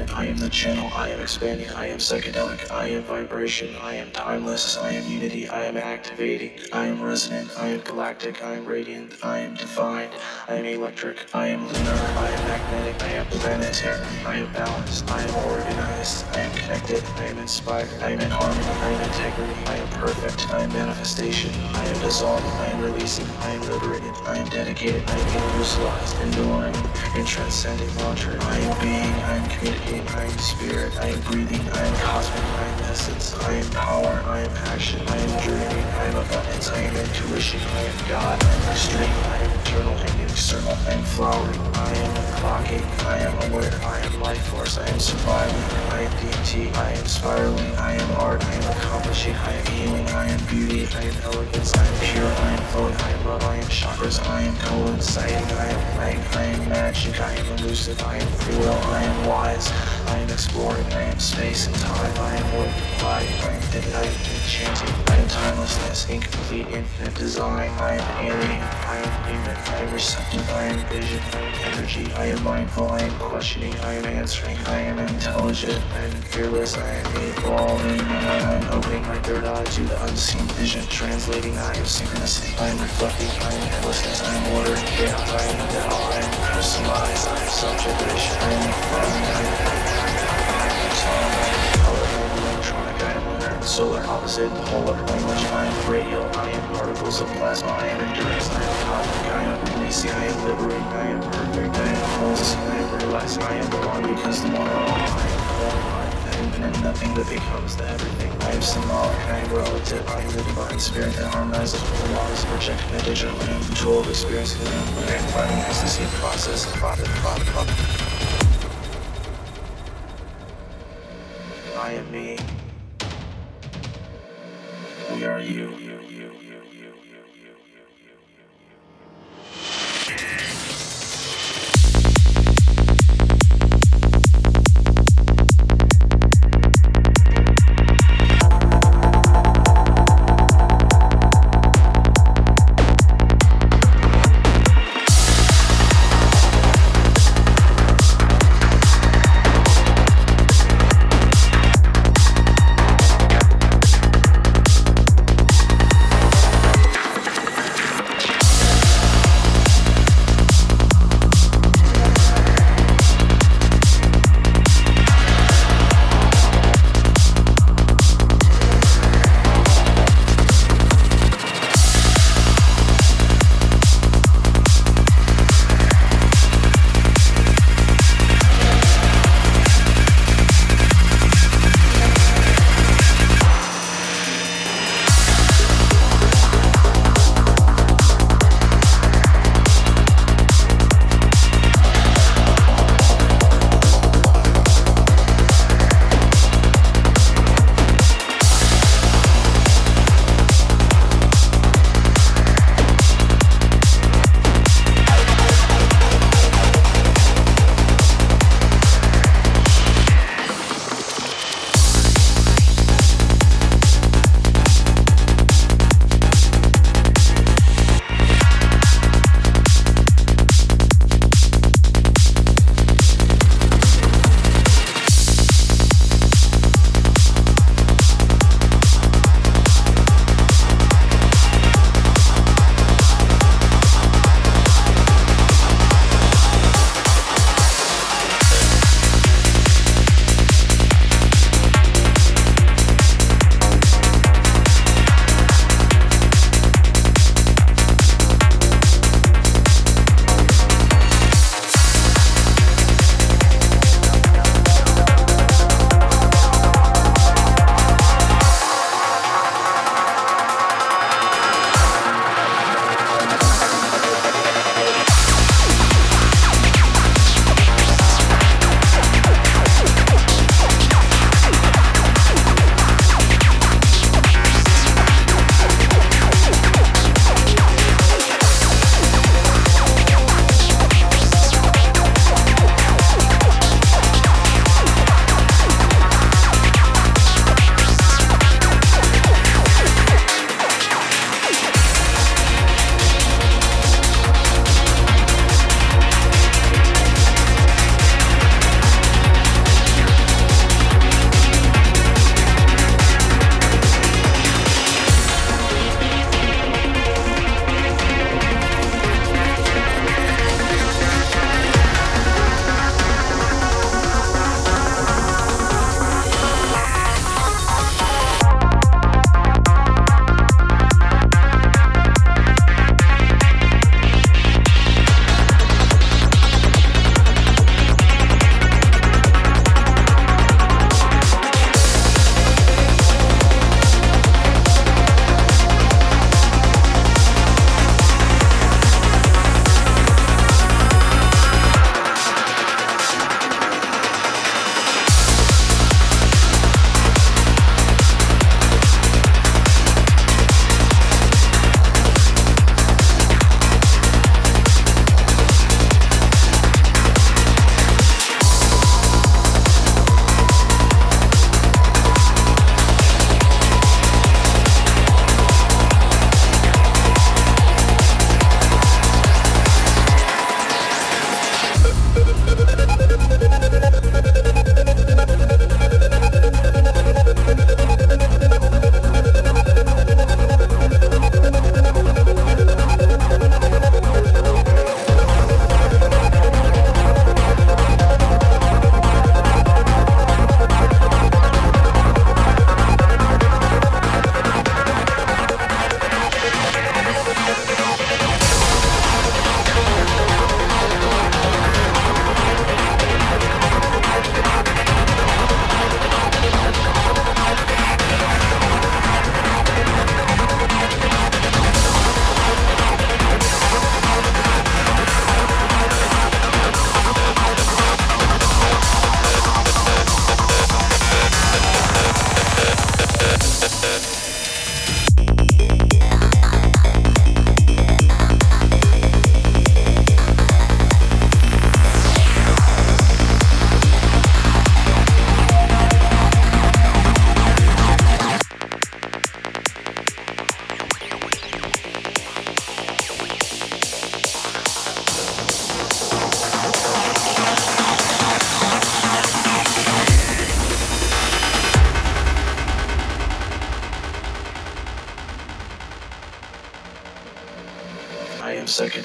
I am the channel, I am expanding, I am psychedelic, I am vibration, I am timeless, I am unity, I am activating, I am resonant, I am galactic, I am radiant, I am defined, I am electric, I am lunar, I am magnetic, I am planetary, I am balanced, I am organized, I am connected, I am inspired, I am in harmony, I am integrity, I am perfect, I am manifestation, I am dissolving, I am releasing, I am liberated, I am dedicated, I am universalized, enduring, in transcending mantra, I am being, I am communicating, I am spirit, I am breathing, I am cosmic, I am essence, I am power, I am action, I am dreaming, I am abundance, I am intuition, I am God, I am extreme, I am internal and external, I am flowering, I am clocking, I am aware, I am life force, I am surviving, I am DMT, I am spiraling, I am art, I am accomplishing, I am healing, I am beauty, I am elegance, I am pure, I am flowing, I am love, I am chakras, I am coinciding, I am light, I am magic, I am elusive, I am free will, I am wise, I am exploring, I am space and time, I am worth life, I am midnight, enchanting, I am timelessness, incomplete, infinite design, I am alien, I am human, I am receptive, I am vision, I am energy, I am mindful, I am questioning, I am answering, I am intelligent, I am fearless, I am evolving, I am opening my third eye to the unseen vision, translating, I am synchronicity, I am reflecting, I am endlessness, I am order, yeah, I am Tao, I am personalized, I am self-generation, I am flying, I am song, I am color, I am electronic, I am lunar, solar, opposite, polar, language, I am radial, I am particles of plasma, I am endurance, I am cosmic, I am releasing, I am liberating, I am perfect, I am wholeness, I am realizing, I am the one because the one are all, I am all, I am the infinite, nothing that becomes the everything, I am symbolic, I am relative, I am the divine spirit that harmonizes with the laws, projecting a digital and the tool of experiencing the infinite, finding ecstasy, process, profit. I am me. We are you.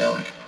psychedelic.